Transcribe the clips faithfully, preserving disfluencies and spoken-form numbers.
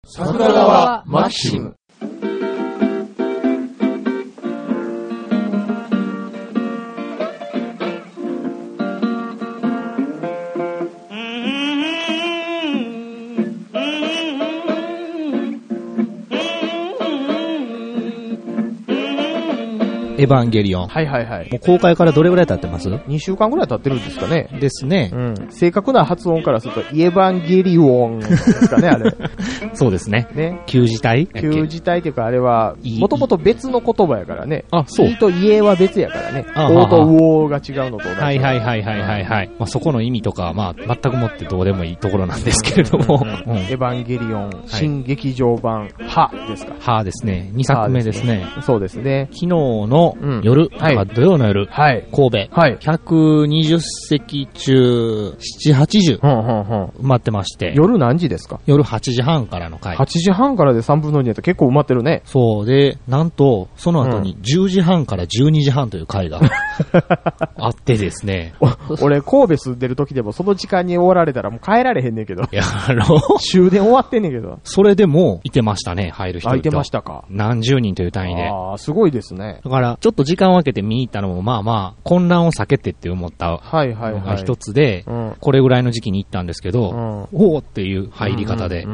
桜川マキシム。 エヴァンゲリオン。 はいはいはい。 もう公開からどれぐらい経ってます？ にしゅうかんぐらい経ってるんですかね。 ですね。 うん。正確な発音からすると、イエヴァンゲリオンですかね、あれ。 そうですね。 ね。 旧字体旧字体っていうか、あれは、もともと別の言葉やからね。 あ、そう。 イとイエは別やからね。 あオーとウオーが違うのと同じ。 はいはいはいはいはいはい。まあそこの意味とかは、まあ全くもってどうでもいいところなんですけれども。 うんうん、エヴァンゲリオン、新劇場版、ハですか。 ハですね。にさくめですね。 そうですね。 昨日の夜、はい、土曜の夜、はい、神戸、はい、ひゃくにじゅっせき中ななじゅう、はちじゅう埋まってまして。 夜何時ですか？ 夜はちじはんからの回。 はちじはんからでさんぶんのにやったら結構埋まってるね。 そうで、なんと、その後にじゅうじはんからじゅうにじはんという回があってですね。 俺、神戸住んでる時でもその時間におられたらもう帰られへんねんけど。 やろう終電終わってんねんけど。 それでもいてましたね、入る人々。 あ、いてましたか。 何十人という単位で。 ああ、すごいですね。 だから、ちょっと時間を分けて見に行ったのも、まあまあ、混乱を避けてって思ったのが一つで、これぐらいの時期に行ったんですけど、うん、おーっていう入り方で、 うんうん。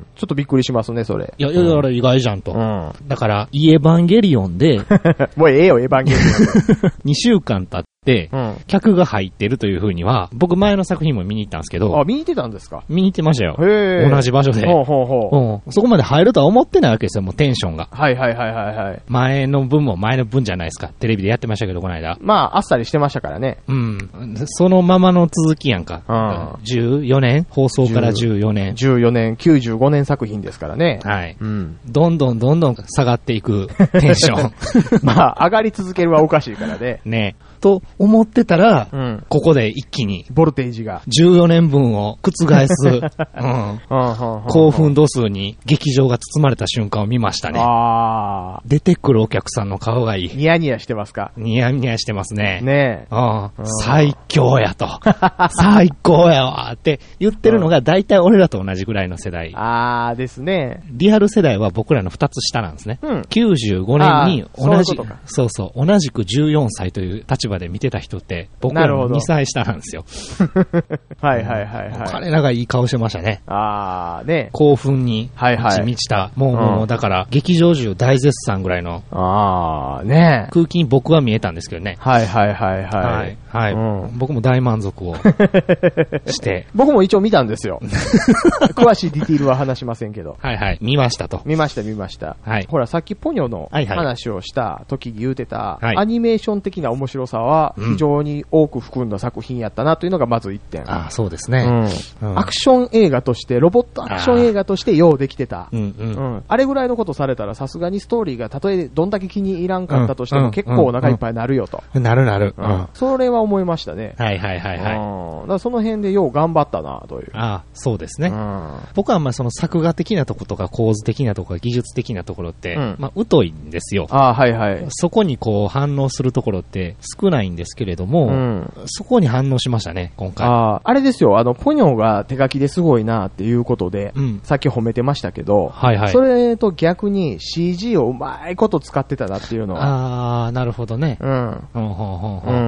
ちょっとびっくりしますね、それ。 いや、いや、だから意外じゃんと。うん、だから、イエヴァンゲリオンで、 もうええよ、エヴァンゲリオン。 にしゅうかん経って、うん、客が入ってるという風には、僕前の作品も見に行ったんですけど。 あ、見に行ってたんですか？ 見に行ってましたよ。 へー。 同じ場所で。 ほうほうほう。 うん。そこまで入るとは思ってないわけですよ、もうテンションが。 はいはいはいはいはい。 前の分も前の分じゃないですか。テレビでやってましたけど、この間。 まあ、あっさりしてましたからね。 うん。そのままの続きやんか。うん。じゅうよねん放送からじゅうよねん。 じゅうよねん、きゅうじゅうごねん作品ですからね。 はい。うん。どんどんどんどん下がっていくテンション。 まあ、上がり続けるはおかしいからね。 ね。と思ってたら、うん、ここで一気にボルテージがじゅうよねんぶんを覆す、うん、興奮度数に劇場が包まれた瞬間を見ましたね。あ、出てくるお客さんの顔がいい。 ニヤニヤしてますか？ ニヤニヤしてますね。 ねえ、 うん、最強やと最高やわって言ってるのが大体俺らと同じぐらいの世代。 あーですね。 リアル世代は僕らのふたつ下なんですね、うん、きゅうじゅうごねんに同じ、そういうことか。そうそう同じくじゅうよんさいという立場で見てた人って僕らのにさい下なんですよ。 はいはいはいはい。 彼らがいい顔してましたね。 あーね。 興奮に満ち満ちた、はいはい、もう、もうだから劇場中大絶賛ぐらいのあーね空気に僕は見えたんですけどね。 はいはいはいはい。 はいはい、うん、僕も大満足をして僕も一応見たんですよ。詳しいディティールは話しませんけど。 はいはい見ましたと。 見ました見ました。はい。ほらさっきポニョの話をした時に言うてた、はいはい、アニメーション的な面白さは非常に多く含んだ作品やったなというのがまず一点。 ああそうですね、 うんうん。アクション映画としてロボットアクション映画としてようできてた。うんうんうん、あれぐらいのことされたらさすがにストーリーがたとえどんだけ気に入らんかったとしても結構お腹いっぱいになるよと。 うんうんうん、なるなる、 うん。それは思いましたね。 はいはいはいはい。 うん、だからその辺でよう頑張ったなという。 ああそうですね。うん、僕はまあその作画的なところとか構図的なところ技術的なところって、うん、まあ疎いんですよ。 ああはいはい。 そこにこう反応するところって少ないんですけれども、うん、そこに反応しましたね今回。 あああれですよ、あのポニョが手書きですごいなっていうことで、うん、さっき褒めてましたけど、はいはい。それと逆に シージー をうまいこと使ってたなっていうのは。 ああなるほどね。 うん。うん、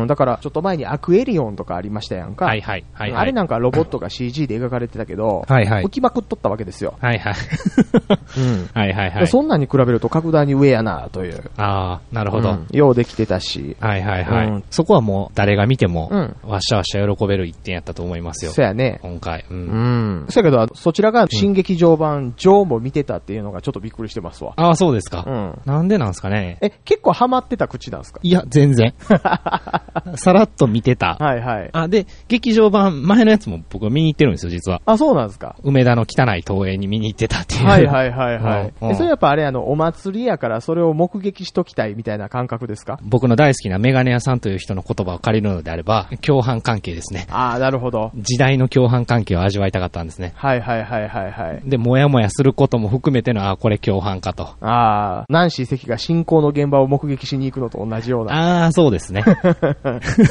だからちょっと前にアクエリオンとかありましたやんか。はいはいはい、はい。あれなんかロボットが シージー で描かれてたけど、はいはい。浮きまくっとったわけですよ。はいはい。うん。はいはいはい。そんなに比べると格段に上やなという。 ああなるほど、うん。 ようできてたし。 はいはいはい。うん、そこはもう誰が見ても、うん、わしゃわしゃ喜べる一点やったと思いますよ。 そうやね。 今回。うん。 うん。そやけどそちらが新劇場版ジョーも見てたっていうのがちょっとびっくりしてますわ。 ああそうですか。うん。なんでなんですかね。 え結構ハマってた口なんですか？ いや全然。さらっと見てた。はいはい。あで劇場版前のやつも僕は見に行ってるんですよ実は。 あそうなんですか。 梅田の汚い東映に見に行ってたっていう。 はいはいはいはい。うんうん、それやっぱあれあのお祭りやからそれを目撃しときたいみたいな感覚ですか？ 僕の大好きなメガネ屋さんという人の言葉を借りるのであれば共犯関係ですね。 ああなるほど。 時代の共犯関係を味わいたかったんですね。 はいはいはいはいはい。 でもやもやすることも含めてのあこれ共犯かと。 ああナンシー関が進行の現場を目撃しに行くのと同じような。 ああそうですね。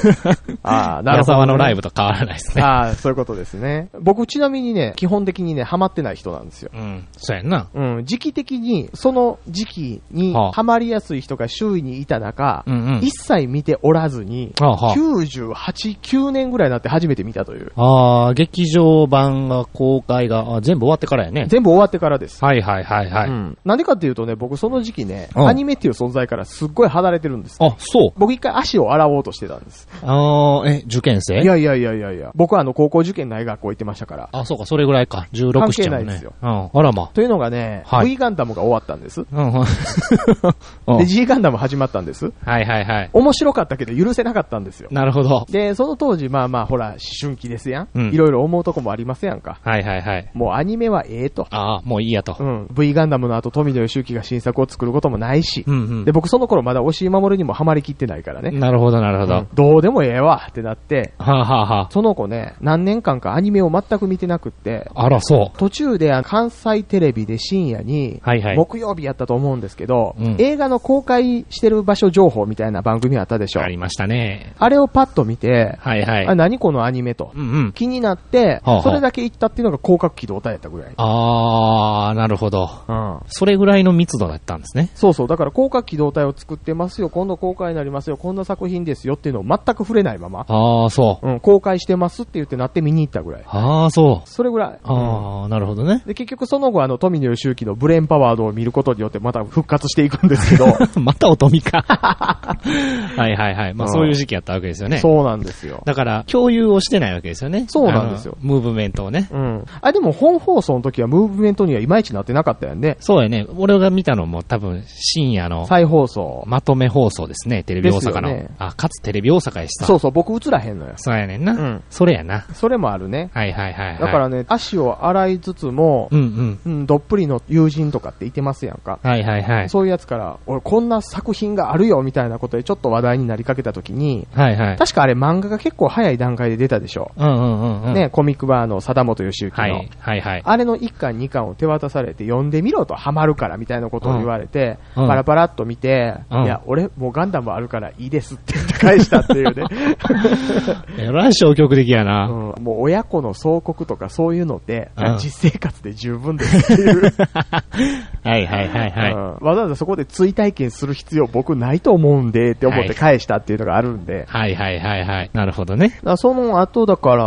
ああ、なるほど、ね。 矢沢のライブと変わらないですね。 ああ、そういうことですね。僕ちなみにね、基本的にね、ハマってない人なんですよ。 うん。そうやんな。 うん。時期的に、その時期にハマりやすい人が周囲にいた中、うんうん、一切見ておらずに、はあはあ、きゅうじゅうはち、きゅうねんぐらいになって初めて見たという。 ああ、劇場版が公開が、あ、全部終わってからやね。 全部終わってからです。 はいはいはいはい。うん。 なんでかっていうとね、僕その時期ね、アニメっていう存在からすっごい離れてるんです。 あ、そう。 僕一回足を洗おうとしてたんです。 ああ、え、受験生？ いやいやいやいやいや。僕はあの高校受験ない学校行ってましたから。 あ、そうか、それぐらいか。じゅうろく、しちゃうね。関係ないですよ。うん。あらま。 というのがね、はい、V ガンダムが終わったんです。 うんで、G ガンダム始まったんです。 はいはいはい。 面白かったけど許せなかったんですよ。 なるほど。 で、その当時、まあまあ、ほら、思春期ですやん。うん、いろいろ思うとこもありますやんか。 はいはいはい。 もうアニメはええと。 ああ、もういいやと。 うん。V ガンダムの後、富野義行が新作を作ることもないし。 うんうん。 で、僕その頃まだ押井守にもハマりきってないからね。 なるほどなるほど。うん、 どうでもええわってなって。 はあ、はあはあ、その子ね、何年間かアニメを全く見てなくって。 あら、そう。 途中で関西テレビで深夜に、はいはい。木曜日やったと思うんですけど、うん、映画の公開してる場所情報みたいな番組あったでしょ。 ありましたね。 あれをパッと見て、 はいはい。 あ、何このアニメと、うんうん、気になって、はあはあ、それだけ行ったっていうのが広角機動隊やったぐらい。 あー、なるほど。うん。それぐらいの密度だったんですね。 そうそう。だから広角機動隊を作ってますよ、今度公開になりますよ、こんな作品ですよっていうのを全く触れないまま。 あー、そう。 うん、公開してますって言ってなって見に行ったぐらい。 あー、そう。 それぐらい。 あー、うん、なるほどね。 で、結局その後、あの、富野義行のブレーンパワードを見ることによってまた復活していくんですけど。 またおとみか。はいはいはい。まあ、そういう時期やったわけですよね。 そうなんですよ。 だから、共有をしてないわけですよね。 そうなんですよ。 ムーブメントをね。 うん。あ、でも本放送の時はムーブメントにはいまいちなってなかったよね。 そうやね。俺が見たのも多分深夜の。 再放送。 まとめ放送ですね。テレビ大阪の。ね、あ、かつテレビ大阪やしさ。 そうそう、僕映らへんのよ。 そうやねんな。うん。それやな。 それもあるね。 はいはいはい、はい。 だからね、足を洗いつつも、うんうん。うん、どっぷりの友人とかっていてますやんか。 はいはいはい。 そういうやつから、俺こんな作品があるよみたいなことでちょっと話題になりかけた時に、はいはい。確かあれ漫画が結構早い段階で出たでしょ。うんうんうんうん。ね、コミックバーの貞本義行の。はいはいはい。あれのいっかんにかんを手渡されて読んでみろとハマるからみたいなことを言われて、うん、パラパラっと見て、うん、いや、俺もうガンダムあるからいいですって言って返したっていうね。 えらい消極的やな、 うん。もう親子の総国とかそういうので、うん、実生活で十分ですっていう。 はいはいはいはい、うん。 わざわざそこで追体験する必要僕ないと思うんでって思って返したっていうのがあるんで。 はいはいはいはい。なるほどね。 だその後だから、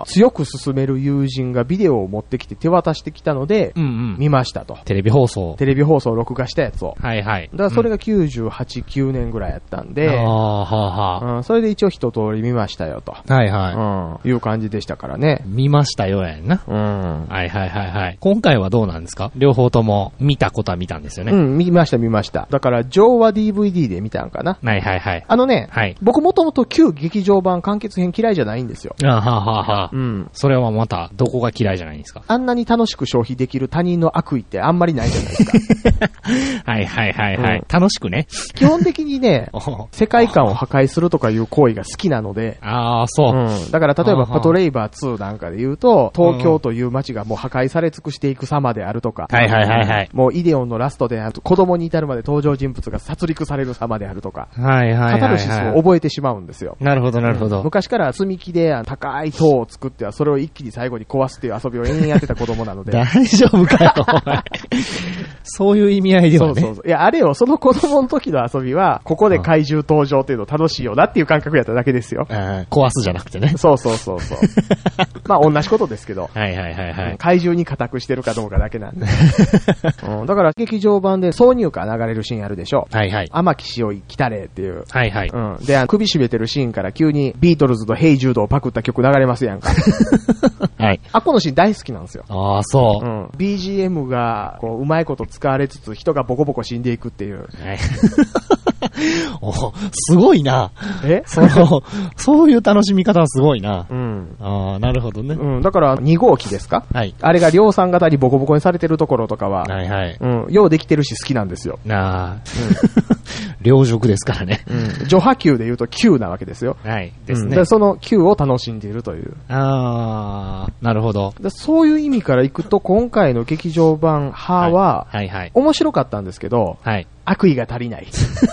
強く進める友人がビデオを持ってきて手渡してきたので、うんうん、見ましたと。 テレビ放送。 テレビ放送を録画したやつを。 はいはい。 だからそれがきゅうじゅうはち、きゅうねんぐらいやったんで、 ああ、はあはあ、 うん。それで一応一通り見ましたよと。 はいはい。 うん。いう感じでしたからね。 見ましたよやんな。うん。はいはいはいはい。今回はどうなんですか？両方とも見たことは見たんですよね。 うん、見ました見ました。だから上話 ディーブイディー で見たんかな。 はいはいはい。 あのね、はい、僕もともと旧劇場版完結編嫌いじゃないんですよ。 あははは。うん。それはまたどこが嫌いじゃないんですか？ あんなに楽しく消費できる他人の悪意ってあんまりないじゃないですか。 はいはいはいはい、うん。楽しくね。 基本的にね、世界観を破壊するとかいう行為が好きなので。 ああ、そう。 うん。だから例えばパトレイバーツーなんかで言うと、東京という街がもう破壊され尽くしていく様であるとか。 はいはいはいはい。 もうイデオンのラストで子供に至るまで登場人物が殺戮される様であるとか。 はいはいはい、はい。 カタルシスを覚えてしまうんですよ。 なるほどなるほど。 うん、昔から積み木で高い塔を作ってはそれを一気に最後に壊すっていう遊びを延々やってた子供なので。 大丈夫かよ、お前。そういう意味合いではね。 そうそうそう。いや、あれよ、その子供の時の遊びは、ここで怪獣登場っていうの楽しいよなっていう感覚やっただけですよ。 壊すじゃなくてね。 そうそうそうそう。まあ同じことですけど。 はいはいはいはい。 怪獣に固くしてるかどうかだけなんで。うん、だから劇場版で挿入歌流れるシーンあるでしょ。 はいはい。 天木しおい来たれっていう。 はいはい。 うん。で、首絞めてるシーンから急にビートルズとヘイジュードをパクった曲流れますやんか。はい。あ、このシーン大好きなんですよ。 ああ、そう。 うん。ビージーエム が、こう、うまいこと使われつつ、人がボコボコ死んでいくっていう。はい。 お、すごいな。 えその、そういう楽しみ方はすごいな。うん。ああ、なるほどね。 うん。だから、に号機ですか？ はい。 あれが量産型にボコボコにされてるところとかは、 はいはい。 うん。ようできてるし好きなんですよ。 なあ。うん。両軸ですからね。 うん。序波球で言うときゅうなわけですよ。 はい。ですね。 で、そのきゅうを楽しんでいるという。 ああ、なるほど。 でそういう意味からいくと、今回の劇場版派は、はい、はいはい。面白かったんですけど、はい。悪意が足りない。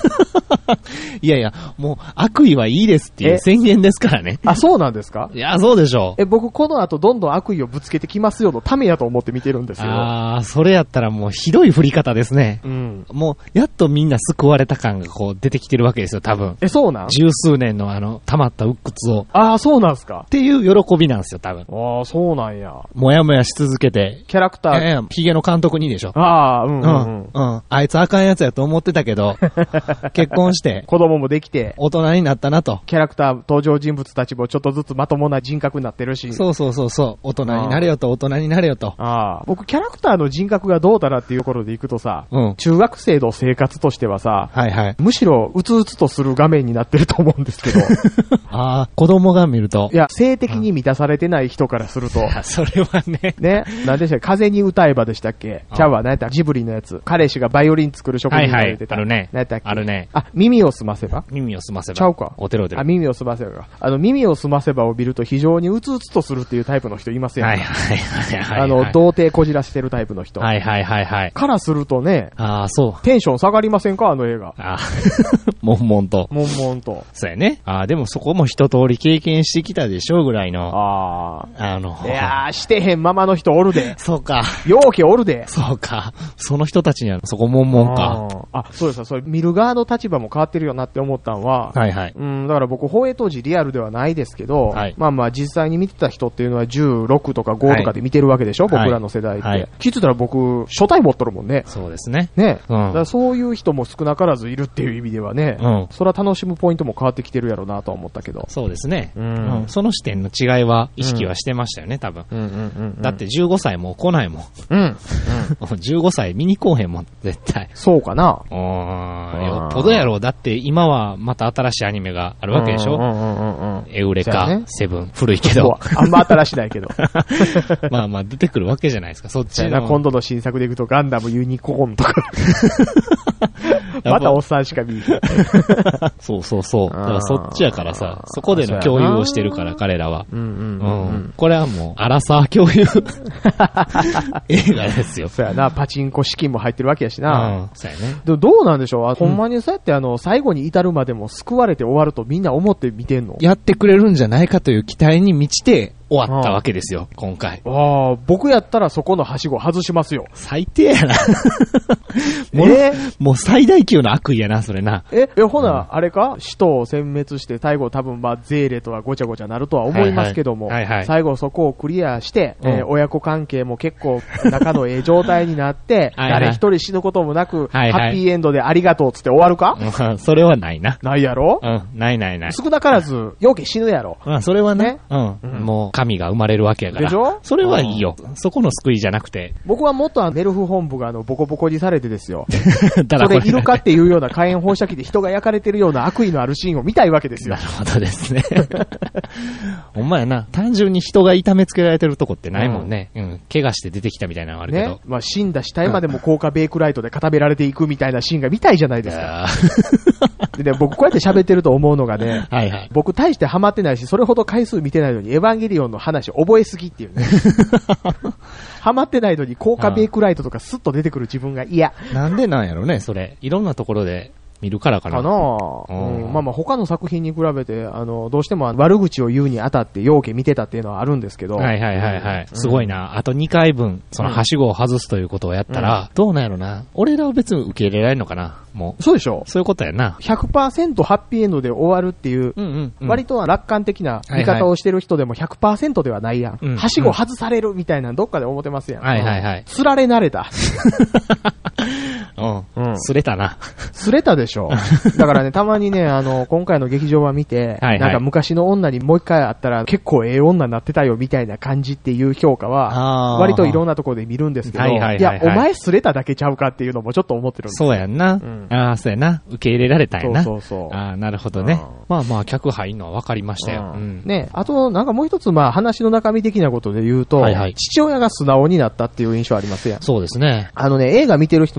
いやいや、もう悪意はいいですっていう宣言ですからね。 あ、そうなんですか？ いや、そうでしょう。 え、僕この後どんどん悪意をぶつけてきますよのためやと思って見てるんですよ。 ああ、それやったらもうひどい振り方ですね。うん。もう、やっとみんな救われた感がこう出てきてるわけですよ、多分。 え、そうなん？ 十数年のあの、溜まった鬱屈を。 ああ、そうなんすか？ っていう喜びなんですよ、多分。 ああ、そうなんや。 もやもやし続けて。 キャラクター。 ええ、ヒゲの監督にでしょ。 ああ、うんうん、うん。 うん。あいつあかんやつやと思ってたけど、結婚して。 子供もできて。 大人になったなと。 キャラクター、登場人物たちもちょっとずつまともな人格になってるし。 そうそうそうそう。大人になれよと、大人になれよと。 ああ。僕、キャラクターの人格がどうだらっていうところでいくとさ、うん、中学生の生活としてはさ、はいはい。むしろ、うつうつとする画面になってると思うんですけど。 ああ、子供が見ると。 いや、性的に満たされてない人からすると。 それはね。 ね。何でしたっけ？風に歌えばでしたっけ？ちゃうわ、何やった？ジブリのやつ。彼氏がバイオリン作る職人が出てた。 はいはい、あるね。 何やったっけ？ あるね。 あ、耳をすませば？ 耳をすませば。 ちゃうか。 おてるおてる。 あ、耳をすませばか。あの、耳をすませばを見ると非常にうつうつとするっていうタイプの人いますよね。はいはいはいはい。あの、童貞こじらしてるタイプの人。 はいはいはいはい。 からするとね。 ああ、そう。 テンション下がりませんか？あの映画。ああ。 もんもんと。 もんもんと。 そうやね。ああ、でもそこも一通り経験してきたでしょうぐらいの。ああ。あの。いやー、してへんままの人おるで。 そうか。 ようけおるで。 そうか。その人たちにはそこもんもんか。 あ、そうですよ。それ見る側の立場も変わってるよなって思ったんは。はいはい。うん、だから僕、放映当時リアルではないですけど、はい、まあまあ実際に見てた人っていうのはじゅうろくとかごとかで見てるわけでしょ、はい、僕らの世代って。はい、聞いてたら僕、初対持っとるもんね。 そうですね。 ね。うん、だからそういう人も少なからずいるっていう意味ではね、うん、それは楽しむポイントも変わってきてるやろうなとは思ったけど。 そうですね。うんうん、その視点の違いは意識はしてましたよね、多分。うんうんうんうん、だってじゅうごさいも来ないもん。うん。うん、じゅうごさい見に来おへんもん、絶対。 そうかな。 うん。よっぽどやろう。だって今はまた新しいアニメがあるわけでしょ。うんうんうんうん、エウレカ、ね、セブン、古いけど。 あんま新しいないけど。 まあまあ出てくるわけじゃないですか、そっちの。 今度の新作でいくとガンダムユニコーンとか。またおっさんしか見えない。 そうそうそう。だからそっちやからさ、そこでの共有をしてるから彼らは。うんうんうんうん、これはもう、アラサー共有映画ですよ。 そうやな、パチンコ資金も入ってるわけやしな。 うん、そうやね。 でもどうなんでしょう、うん、ほんまにそうやってあの、最後に至るまでも救われて終わるとみんな思って見てんの？ やってくれるんじゃないかという期待に満ちて、終わったわけですよ、今回。 ああ、僕やったらそこのはしご外しますよ。 最低やな。もう、えー、もう最大級の悪意やな、それな。 え、え、ほな、うん、あれか使徒を殲滅して、最後多分まあ、ゼーレとはごちゃごちゃなるとは思いますけども、はいはいはいはい、最後そこをクリアして、うん、えー、親子関係も結構仲のええ状態になって、はいはい、誰一人死ぬこともなく、はいはい、ハッピーエンドでありがとうっつって終わるか、 うん、それはないな。 ないやろ、 うん、ないないない。 少なからず、よけ死ぬやろ。 うん、それはね、うん、うん、もう、神が生まれるわけやから。でしょ？それはいいよ。そこの救いじゃなくて。 僕はもっとあの、ネルフ本部があの、ボコボコにされてですよ。だそれいるかっていうような火炎放射器で人が焼かれてるような悪意のあるシーンを見たいわけですよ。 なるほどですね。ほんまやな。単純に人が痛めつけられてるとこってないもんね。うん。うん、怪我して出てきたみたいなのがあるけど。ね。 まあ死んだ死体までも高価ベイクライトで固められていくみたいなシーンが見たいじゃないですか。でね、僕こうやって喋ってると思うのがね、はいはい、僕大してハマってないし、それほど回数見てないのに、エヴァンゲリオンの話覚えすぎっていうね。ハマってないのに高価ベイクライトとかスッと出てくる自分が嫌。 なんでなんやろね、それ。いろんなところで見るからかな。 かなぁ、うん。まあまあ他の作品に比べて、あの、どうしても悪口を言うにあたって要件見てたっていうのはあるんですけど。 はいはいはいはい。うん、すごいな。あとにかいぶん、そのはしごを外すということをやったら、うん、どうなんやろな。俺らは別に受け入れられるのかな。もう。 そうでしょ？ そういうことやな。 ひゃくパーセント ハッピーエンドで終わるっていう、うんうんうん、割とは楽観的な見方をしてる人でも ひゃくパーセント ではないやん。はいはい、はしご外されるみたいなどっかで思ってますやん。 はいはいはい。 つられ慣れた。 うん。すれたな。 すれたでしょ。だからね、たまにね、あの、今回の劇場版見て、はいはい、なんか昔の女にもう一回会ったら結構ええ女になってたよみたいな感じっていう評価は、割といろんなところで見るんですけど、はいはいはいはい、いや、お前すれただけちゃうかっていうのもちょっと思ってるんです。 そうやんな。うん、ああ、そうやな。受け入れられたんやな。 そうそうそう。 ああ、なるほどね。まあまあ、客入んのは分かりましたよ。うん、 ね、あと、なんかもう一つ、まあ、話の中身的なことで言うと、はいはい、父親が素直になったっていう印象ありますやん。 そうですね。 あのね、映画見てる人の気分と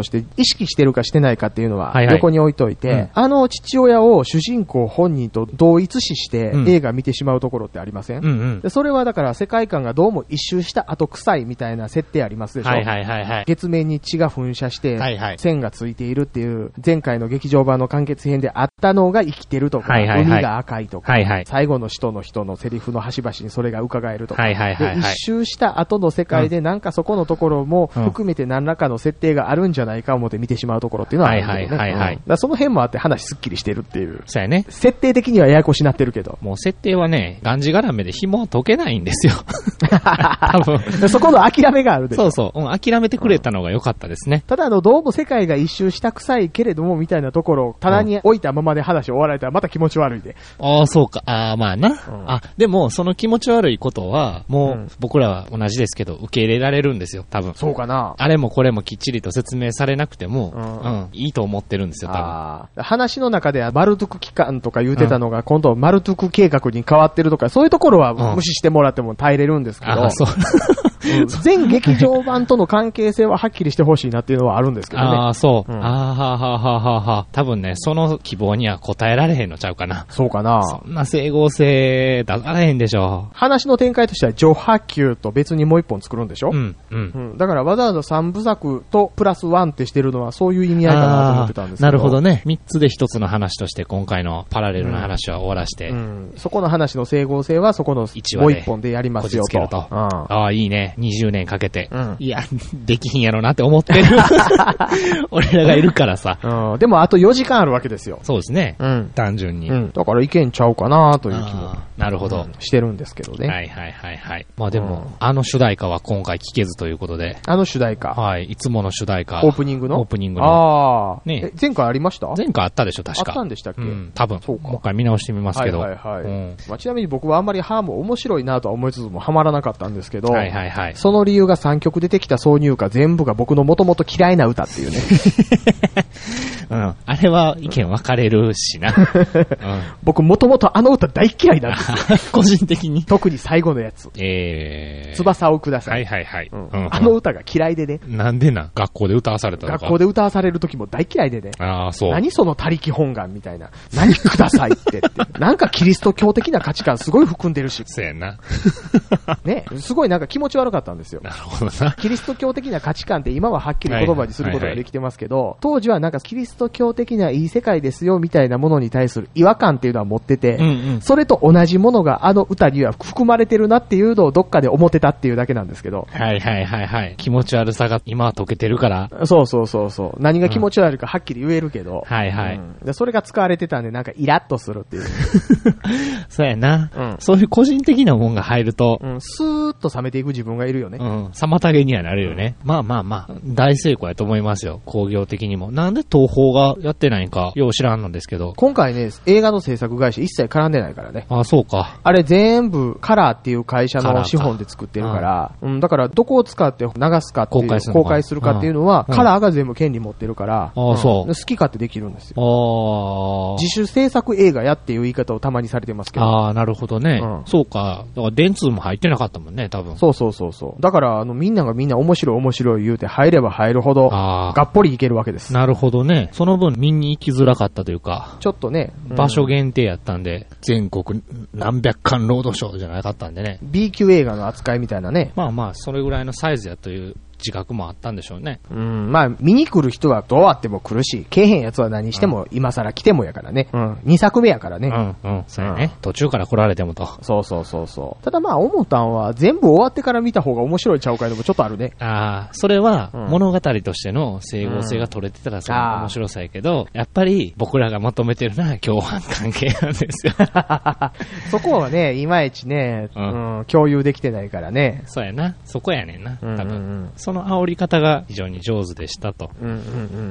して意識してるかしてないかっていうのは横に置いといて、はいはい、あの父親を主人公本人と同一視して映画見てしまうところってありません？うんうん、でそれはだから世界観がどうも一周した後臭いみたいな設定ありますでしょ。はいはいはいはい、月面に血が噴射して、はいはい、線がついているっていう前回の劇場版の完結編であったのが生きてるとか、はいはいはい、海が赤いとか、はいはい、最後の人の人のセリフの端々にそれが伺えるとか、はいはいはいはい、で一周した後の世界でなんかそこのところも含めて何らかの設定があるんじゃないか思って見てしまうところっていうのはあるんだよね。はいはいはいはい、うん、だその辺もあって話すっきりしてるっていう。 そうやね。 設定的にはややこしになってるけど。 もう設定はね、がんじがらめで紐は解けないんですよ。多分。そこの諦めがあるでしょ。 そうそう。うん、諦めてくれたのが良かったですね。 うん、ただあの、どうも世界が一周した臭いけれどもみたいなところを棚に置いたままで話を終わられたらまた気持ち悪いで。 ああ、そうか。ああ、まあな。うん、あ、でもその気持ち悪いことは、もう僕らは同じですけど、受け入れられるんですよ、多分。 そうかな。 あれもこれもきっちりと説明されなくても、うん、うん、いいと思ってるんですよ、多分。 あ話の中ではマルトゥク機関とか言うてたのが、うん、今度マルトゥク計画に変わってるとか、そういうところは無視してもらっても耐えれるんですけど、うん、あそう全劇場版との関係性ははっきりしてほしいなっていうのはあるんですけどね。 ああ、そう。うん、ああ、ははははは。多分ね、その希望には応えられへんのちゃうかな。 そうかな。 そんな整合性出されへんでしょ。 話の展開としては、序波球と別にもう一本作るんでしょ。うん、うん。うん、だからわざわざ三部作とプラスワンってしてるのはそういう意味合いかなと思ってたんですけど。 なるほどね。三つで一つの話として今回のパラレルの話は終わらして。うん。うん、 そこの話の整合性はそこのもう一本でやりますよと。 とうん、ああ、いいね。にじゅうねんかけて。うん、いや、できひんやろなって思ってる。俺らがいるからさ、 うん。でもあとよじかんあるわけですよ。 そうですね。うん、単純に、 うん。だからいけんちゃうかなという気も。 なるほど、うん。 してるんですけどね。 はいはいはいはい。まあでも、うん、あの主題歌は今回聴けずということで。 あの主題歌はい。いつもの主題歌。 オープニングのオープニングの。 ああ。ね前回ありました前回あったでしょ、確か。 あったんでしたっけうん。 多分。そうか。もう一回見直してみますけど。はいはいはい。 うんまあ、ちなみに僕はあんまりハーも面白いなとは思いつつもハマらなかったんですけど。 はいはいはい。 その理由がさんきょく出てきた挿入歌全部が僕のもともと嫌いな歌っていうね。 うん。あれは意見分かれるしな。うん、 僕もともとあの歌大嫌いなんです個人的に。 特に最後のやつ。 えー。 翼をください。 はいはいはい。うんうん、あの歌が嫌いでね。 なんでな学校で歌わされたのか。 学校で歌わされる時も大嫌いでね。 ああ、そう。 何その他力本願みたいな。何くださいってって。なんかキリスト教的な価値観すごい含んでるし。 そうやな。 ね。すごいなんか気持ち悪かったんですよ。 なるほどな。 キリスト教的な価値観って今ははっきり言葉にすることができてますけど、はいはいはいはい、当時はなんかキリスト教的ないい世界ですよみたいなものに対する違和感っていうのは持ってて、うんうん、それと同じものがあの歌には含まれてるなっていうのをどっかで思ってたっていうだけなんですけど。 はいはいはいはい。気持ち悪さが今は解けてるから。 そうそうそうそう。何が気持ち悪いかはっきり言えるけど。 うん、はいはい、 うん。でそれが使われてたんでなんかイラッとするっていう。 そうやな、うん。そういう個人的なもんが入ると、 うん、スーッと冷めていく自分がいるよね。 うん。妨げにはなるよね。うん、まあまあまあ、大成功やと思いますよ。工業的にも。なんで東宝がやってないんか、よう知らんのですけど。 今回ね、映画の制作会社一切絡んでないからね。 ああ、そうか。 あれ全部カラーっていう会社の資本で作ってるから、うん、だからどこを使って流すかっていう、公開する公開するかっていうのは、うん、カラーが全部権利持ってるから、 ああ、そう、 うん。好き勝手できるんですよ。ああ。自主制作映画やっていう言い方をたまにされてますけど。 ああ、なるほどね、うん。そうか。だから電通も入ってなかったもんね、多分。 そうそうそうそう。だから、あの、みんながみんな面白い面白い言うて入れば入るほど、がっぽりいけるわけです。 なるほどね。その分見に行きづらかったというか。 ちょっとね、 うん、場所限定やったんで、全国何百巻ロードショーじゃなかったんでね。 B 級映画の扱いみたいなね。 まあまあ、それぐらいのサイズやという自覚もあったんでしょうね。 うん、まあ、見に来る人はどうあっても来るし、来えへんやつは何しても今更来てもやからね。うん。にさくめやからね。 うん、うん、そうやね、うん。途中から来られてもと。 そうそうそうそう。ただまあ、思ったんは全部終わってから見た方が面白いちゃうかいでもちょっとあるね。 ああ、それは物語としての整合性が取れてたらその面白さやけど、うん、やっぱり僕らが求めてるのは共犯関係なんですよ。 そこはね、いまいちね、うん、うん、共有できてないからね。 そうやな。そこやねんな。多分。うんうんうん、その煽り方が非常に上手でしたと。 うんうんうん。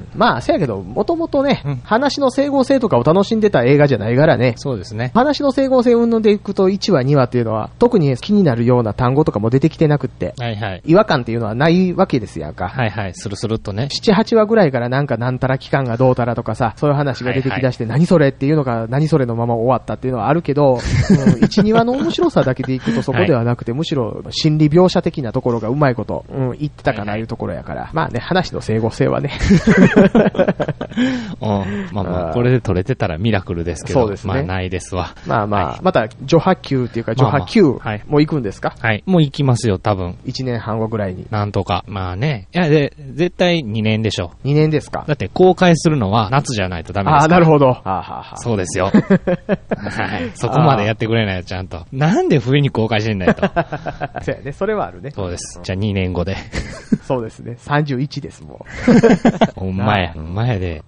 まあ、せやけど、もともとね、うん、話の整合性とかを楽しんでた映画じゃないからね。 そうですね。 話の整合性云々でいくといちわにわっていうのは、特に気になるような単語とかも出てきてなくって、はいはい。違和感っていうのはないわけですやんか。 はいはい。スルスルっとね。 なな、はちわぐらいからなんかなんたら期間がどうたらとかさ、そういう話が出てきだして、はいはい、何それっていうのが何それのまま終わったっていうのはあるけど、うん、いち、にわの面白さだけでいくとそこではなくて、はい、むしろ心理描写的なところがうまいこと、うん、言ってきたかないうところやから。まあね、話の整合性はね。 うん、まあまあ、これで取れてたらミラクルですけど、そうですね。まあないですわ。 まあまあ、はい、また、除波級っていうか、除波級、もう行くんですか？ はい。もう行きますよ、多分。 いちねんはんごぐらいに。 なんとか。まあね。いや、で、絶対にねんでしょ。 にねんですか？ だって公開するのは夏じゃないとダメですから。ああ、 なるほど。はあはあ、そうですよ。はい。そこまでやってくれないよ、ちゃんと。なんで冬に公開してんだよと。 そうやね。それはあるね。 そうです。じゃあにねんごで。 そうですね。さんじゅういちです、もう。ほんまや。ほんまやで。